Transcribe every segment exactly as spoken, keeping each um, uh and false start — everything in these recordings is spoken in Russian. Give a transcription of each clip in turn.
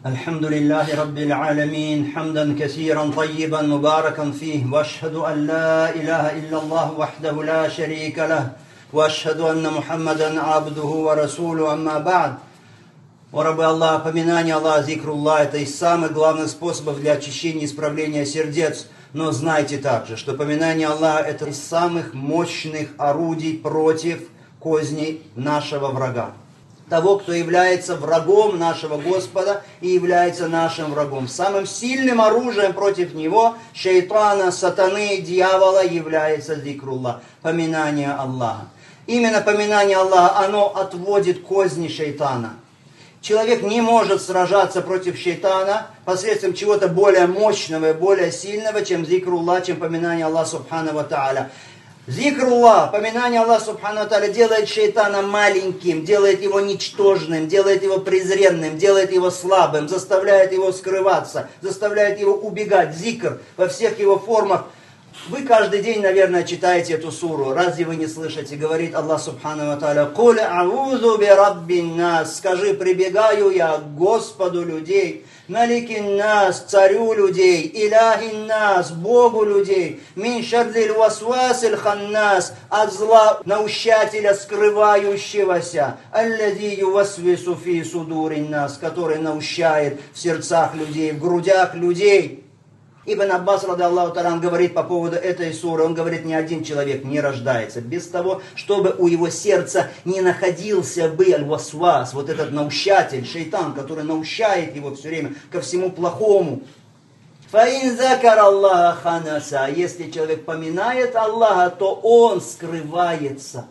الحمد لله رب العالمين حمدا كثيرا طيبا مباركا فيه واشهد ان لا اله الا الله وحده لا شريك له واشهد ان محمدا عبده ورسوله اما بعد. О рабы Аллаха, поминание Аллаха, зикруллах, это из самых главных способов для очищения и исправления сердец. Но знайте также, что поминание Аллаха это из самых мощных орудий против козней нашего врага. Того, кто является врагом нашего Господа и является нашим врагом. Самым сильным оружием против него, шайтана, сатаны, дьявола, является зикруллах, поминание Аллаха. Именно поминание Аллаха, оно отводит козни шайтана. Человек не может сражаться против шайтана посредством чего-то более мощного и более сильного, чем зикруллах, чем поминание Аллаха субхану ва тааля. Зикруллах, поминание Аллаха субхану ва тааля делает шайтана маленьким, делает его ничтожным, делает его презренным, делает его слабым, заставляет его скрываться, заставляет его убегать. Зикр во всех его формах. Вы каждый день, наверное, читаете эту суру. Разве вы не слышите? Говорит Аллах субхану ва тааля: «Куль аузу би раббин нас». Скажи, прибегаю я к Господу людей, маликин нас, царю людей, иляхин нас, Богу людей, мин шаррил васвасил ханнас, от зла наущателя скрывающегося, аллади ювасвису фи судурин нас, который наущает в сердцах людей, в грудях людей. Ибн Аббас, ради Аллаху та'аля, говорит по поводу этой суры, он говорит, ни один человек не рождается без того, чтобы у его сердца не находился бы аль-васвас, вот этот наущатель, шайтан, который наущает его все время ко всему плохому. Фаин закар Аллаха ханаса, если человек поминает Аллаха, то он скрывается.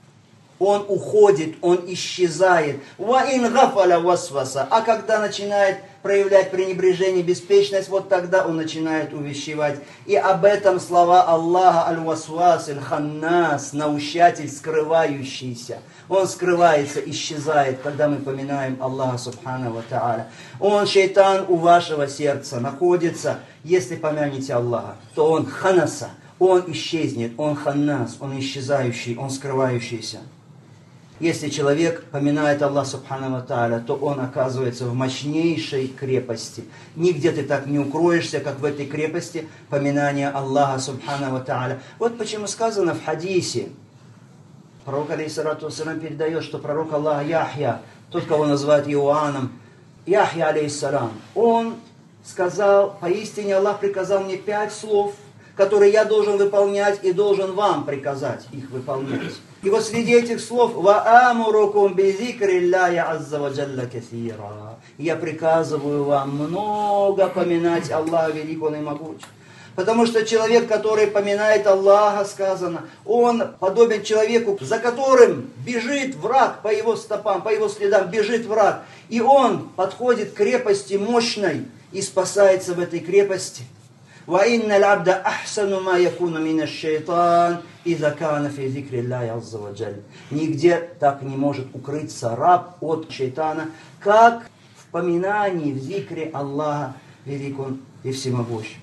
Он уходит, он исчезает. Ваин гафаля васваса. А когда начинает проявлять пренебрежение, беспечность, вот тогда он начинает увещевать. И об этом слова Аллаха аль-васвас, аль-ханнас, наущатель, скрывающийся. Он скрывается, исчезает, когда мы поминаем Аллаха субхану ва тааля. Он, шайтан, у вашего сердца находится. Если помянете Аллаха, то он ханаса, он исчезнет, он ханнас, он исчезающий, он скрывающийся. Если человек поминает Аллаха субхану ва тааля, то он оказывается в мощнейшей крепости. Нигде ты так не укроешься, как в этой крепости поминания Аллаха субхану ва тааля. Вот почему сказано в хадисе. Пророк алейхиссалату вассалям передает, что пророк Аллаха Яхья, тот, кого называют Иоанном, Яхья алейхиссалам, он сказал, поистине Аллах приказал мне пять слов, которые я должен выполнять и должен вам приказать их выполнять. И вот среди этих слов «Ваамурукум бизикриллахи азза ва джалла касира». Я приказываю вам много поминать Аллаха великого и могучего. Потому что человек, который поминает Аллаха, сказано, он подобен человеку, за которым бежит враг по его стопам, по его следам бежит враг. И он подходит к крепости мощной и спасается в этой крепости. وَإِنَّ الْعَبْدَ أَحْسَنُ مَا يَكُونُ مِنَ الشَّيْطَانِ إِذَا كَانَ فِي ذِكْرِ اللَّهِ عَزَّ وَجَلَّ. Нигде так не может укрыться раб от шайтана, как в поминании, в зикре Аллаха великого и всемогущего.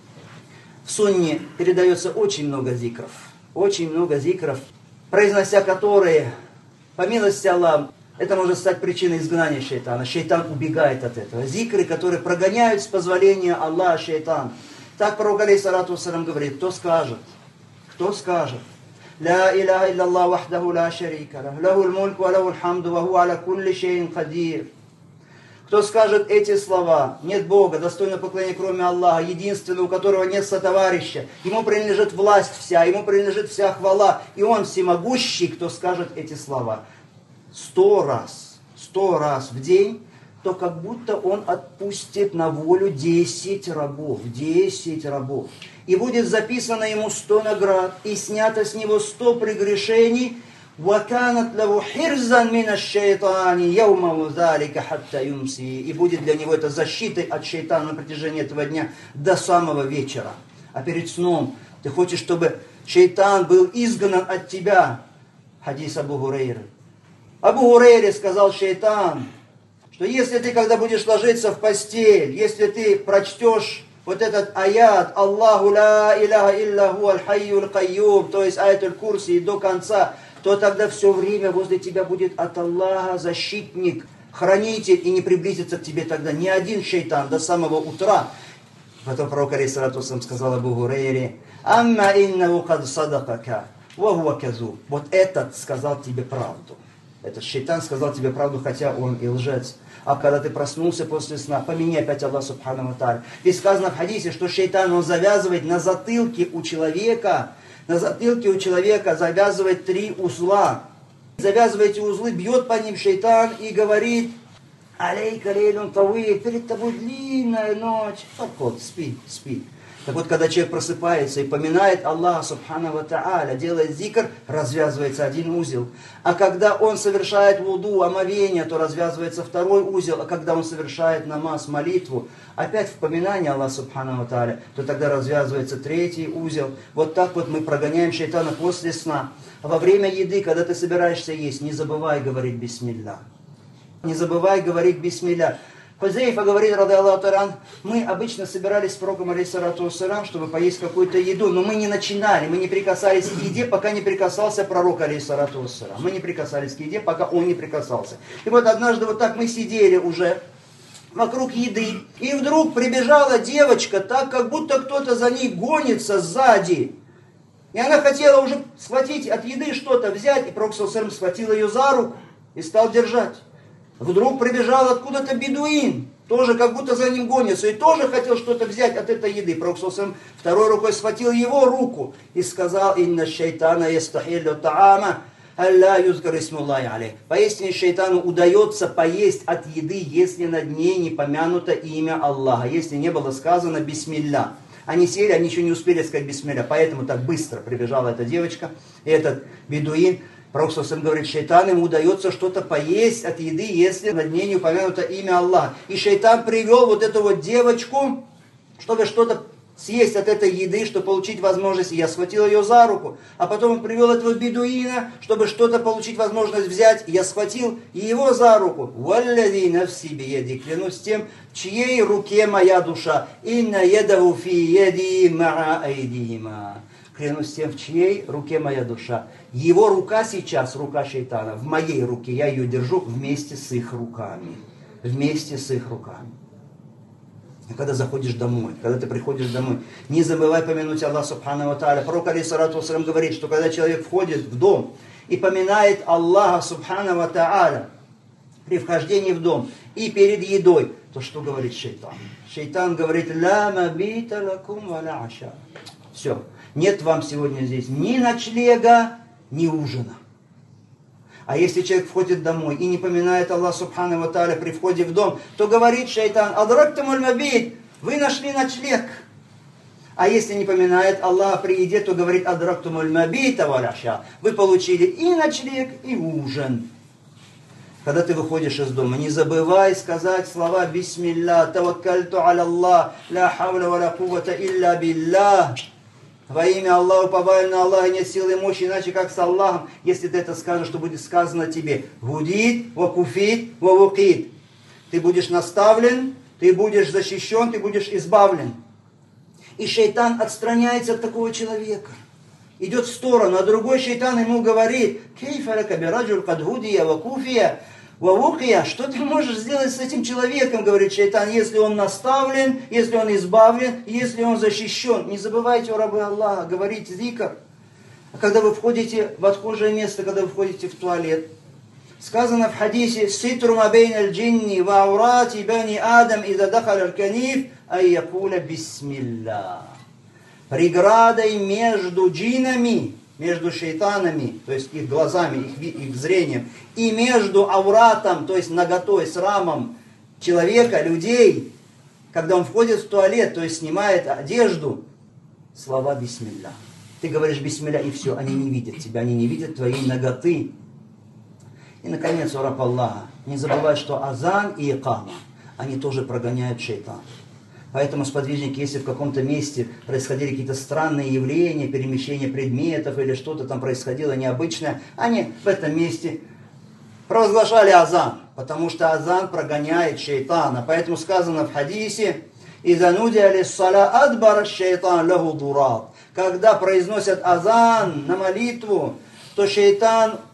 В сунне передается очень много зикров, очень много зикров, произнося которые, по милости Аллаха, это может стать причиной изгнания шайтана. Шайтан убегает от этого. Зикры, которые прогоняют с позволения Аллаха шайтан. Так пророк алейхиссалату вассалям говорит, кто скажет, кто скажет, لا إله إلا الله وحده لا شريك له له الملك وله الحمد وهو على كل شيء قدير. Кто скажет эти слова, нет Бога, достойно поклонения кроме Аллаха, единственного, у которого нет сотоварища, ему принадлежит власть вся, ему принадлежит вся хвала, и он всемогущий, кто скажет эти слова сто раз, сто раз в день, то как будто он отпустит на волю десять рабов, десять рабов. И будет записано ему сто наград, и снято с него сто прегрешений. وَكَانَتْ لَهُ حِرْزًا مِنَ الشَّيْطَانِ يَوْمَهُ ذَلِكَ حَتَّى يُمْسِي. И будет для него это защитой от шайтана на протяжении этого дня до самого вечера. А перед сном ты хочешь, чтобы шайтан был изгнан от тебя. Хадис Абу Хурейры. Абу Хурейре сказал шайтан, что если ты, когда будешь ложиться в постель, если ты прочтешь вот этот аят «Аллаху ла иляха илляху аль-хайю аль-кайюм», то есть аят аль-Курси до конца, то тогда все время возле тебя будет от Аллаха защитник, хранитель, и не приблизится к тебе тогда ни один шайтан до самого утра. Потом пророк алейхиссалату вассалям сказал Абу Гурейре: «Амма иннаху кад садакака, ва хуа казуб». Вот этот сказал тебе правду. Этот шайтан сказал тебе правду, хотя он и лжец. А когда ты проснулся после сна, помяни опять Аллах субхану ва тааля. Ведь сказано в хадисе, что шайтан, он завязывает на затылке у человека, на затылке у человека завязывает три узла. Завязывает эти узлы, бьет по ним шайтан и говорит: «Алейка лейлун тавиль, перед тобой длинная ночь». Так вот, спи, спи. Так вот, когда человек просыпается и поминает Аллаха субхану ва тааля, делает зикр, развязывается один узел. А когда он совершает вуду, омовение, то развязывается второй узел. А когда он совершает намаз, молитву, опять в поминание Аллаха субхану ва тааля, то тогда развязывается третий узел. Вот так вот мы прогоняем шайтана после сна. А во время еды, когда ты собираешься есть, не забывай говорить бисмилля. Не забывай говорить бисмилля. Хузейфа говорит, ради Аллаху та'аля, мы обычно собирались с пророком, алейхиссалату вассалям, чтобы поесть какую-то еду, но мы не начинали, мы не прикасались к еде, пока не прикасался пророк, алейхиссалату вассалям. Мы не прикасались к еде, пока он не прикасался. И вот однажды вот так мы сидели уже вокруг еды, и вдруг прибежала девочка, так как будто кто-то за ней гонится сзади. И она хотела уже схватить от еды что-то взять, и пророк саллаллаху алейхи ва саллям схватил ее за руку и стал держать. Вдруг прибежал откуда-то бедуин, тоже как будто за ним гонится, и тоже хотел что-то взять от этой еды. Пророк саллаллаху алейхи ва саллям второй рукой схватил его руку и сказал: «Инна шайтана ястахиллю таама, алла юзкар исмуллахи алейх». Поистине шайтану удается поесть от еды, если над ней не помянуто имя Аллаха, если не было сказано бисмилля. Они сели, они еще не успели сказать бисмилля, поэтому так быстро прибежала эта девочка, и этот бедуин. Пророк саллаллаху алейхи ва саллям говорит, шайтан ему удается что-то поесть от еды, если над ней не упомянуто имя Аллаха. И шайтан привел вот эту вот девочку, чтобы что-то съесть от этой еды, чтобы получить возможность. И я схватил ее за руку. А потом он привел этого бедуина, чтобы что-то получить возможность взять. И я схватил его за руку. «Валлади нафси биеди», клянусь тем, в чьей руке моя душа. «Инна едаху фи еди маа айдихима». Клянусь тем, в чьей руке моя душа. Его рука сейчас, рука шайтана, в моей руке. Я ее держу вместе с их руками. Вместе с их руками. И когда заходишь домой, когда ты приходишь домой, не забывай помянуть Аллаха субхану ва тааля. Пророк алейхиссалату вассалям говорит, что когда человек входит в дом и поминает Аллаха субхану ва тааля при вхождении в дом и перед едой, то что говорит шайтан? Шайтан говорит: «Ла мабита лакум ва ла аша». Все. Нет вам сегодня здесь ни ночлега, ни ужина. А если человек входит домой и не поминает Аллах субхану ва тааля при входе в дом, то говорит шайтан: «Адрактумуль мабит», вы нашли ночлег. А если не поминает Аллаха при еде, то говорит: «Адрактумуль мабита ва ляша», вы получили и ночлег, и ужин. Когда ты выходишь из дома, не забывай сказать слова «Бисмилля», «Таваккальту аля Аллах», «Ла хавля ва ла куввата илля биллах». Во имя Аллаха, уповаю на Аллаха, нет силы и мощи, иначе как с Аллахом. Если ты это скажешь, то будет сказано тебе: «Гудит, вакуфит, вавукит». Ты будешь наставлен, ты будешь защищен, ты будешь избавлен. И шайтан отстраняется от такого человека. Идет в сторону, а другой шайтан ему говорит: «Кейфарака бираджуль кадгудия вакуфия вавукия». Что ты можешь сделать с этим человеком, говорит шайтан, если он наставлен, если он избавлен, если он защищен. Не забывайте, о рабы Аллаха, говорите зикр. А когда вы входите в отхожее место, когда вы входите в туалет, сказано в хадисе: «Ситру ма бейн аль-джинни ва аурати бани Адам иза дахал аль-каниф ай якуля бисмилля». Преградой между джинами, между шайтанами, то есть их глазами, их, их зрением, и между ауратом, то есть наготой, срамом человека, людей, когда он входит в туалет, то есть снимает одежду, слова бисмилля. Ты говоришь бисмилля, и все, они не видят тебя, они не видят твоей наготы. И, наконец, о раб Аллаха, не забывай, что азан и икама, они тоже прогоняют шайтана. Поэтому, сподвижники, если в каком-то месте происходили какие-то странные явления, перемещение предметов или что-то там происходило необычное, они в этом месте провозглашали азан, потому что азан прогоняет шайтана. Поэтому сказано в хадисе: «Иза нудия лиссаля адбара шайтан лаху дурат». Когда произносят азан на молитву, то шайтан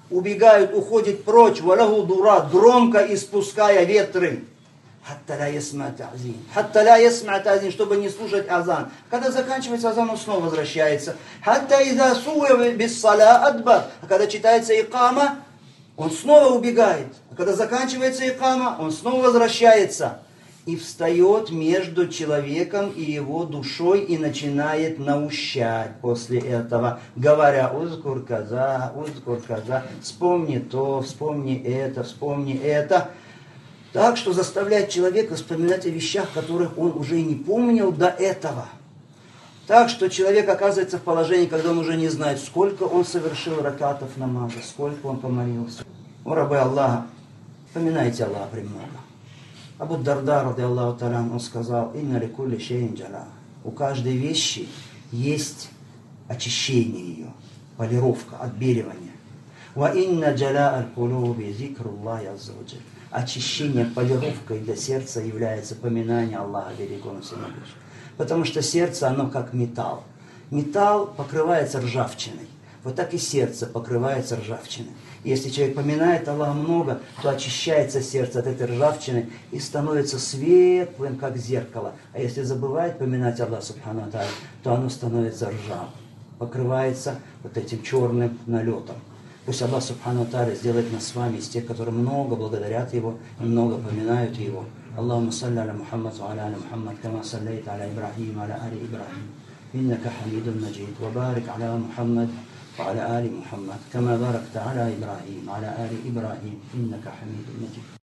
убегают, уходят прочь, валаху дура, громко испуская ветры. Хатта ля ясма та'зин. Хатта ля ясма та'зин, чтобы не слушать азан. Когда заканчивается азан, он снова возвращается. Хатта иза суя без саля адбар. А когда читается икама, он снова убегает. А когда заканчивается икама, он снова возвращается. И встает между человеком и его душой и начинает наущать после этого, говоря: узкур каза, узкур каза, вспомни то, вспомни это, вспомни это. Так что заставляет человека вспоминать о вещах, которых он уже и не помнил до этого. Так что человек оказывается в положении, когда он уже не знает, сколько он совершил ракатов намаза, сколько он помолился. О, рабы Аллаха, поминайте Аллаха премного. Абу Дарда, ради Аллаху та'аля, он сказал: «Инна ли кулли шейин джала». У каждой вещи есть очищение ее, полировка, отбеливание. «Ва инна джала аль-кулуби зикруллахи азза ва джаль». Очищение, полировкой для сердца является поминание Аллаха великого всемогущего. Потому что сердце, оно как металл. Металл покрывается ржавчиной. Вот так и сердце покрывается ржавчиной. Если человек поминает Аллаха много, то очищается сердце от этой ржавчины и становится светлым, как зеркало. А если забывает поминать Аллаха субхану ва тааля, то оно становится ржавым, покрывается вот этим черным налетом. Пусть Аллах субхану ва тааля сделает нас с вами из тех, которые много благодарят Его и много поминают Его. Аллахумма салли аля Мухаммад ва аля аля Мухаммад, кама саллейта аля Ибрахим, аля али Ибрахим. Иннака хамидун маджид. Ва барик аля Мухаммад وعلى آل محمد كما باركت على إبراهيم وعلى آل إبراهيم إنك حميد مجيد.